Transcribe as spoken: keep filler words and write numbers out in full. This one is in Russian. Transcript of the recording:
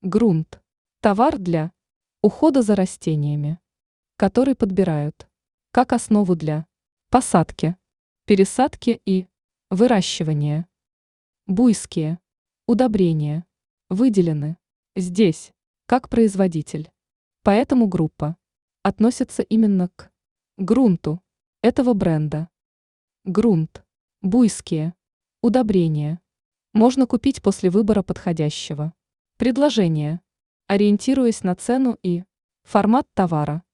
Грунт. Товар для ухода за растениями, который подбирают как основу для посадки, пересадки и выращивания. Буйские удобрения выделены здесь как производитель. Поэтому группа относится именно к грунту этого бренда. Грунт. Буйские удобрения можно купить после выбора подходящего предложения, ориентируясь на цену и формат товара.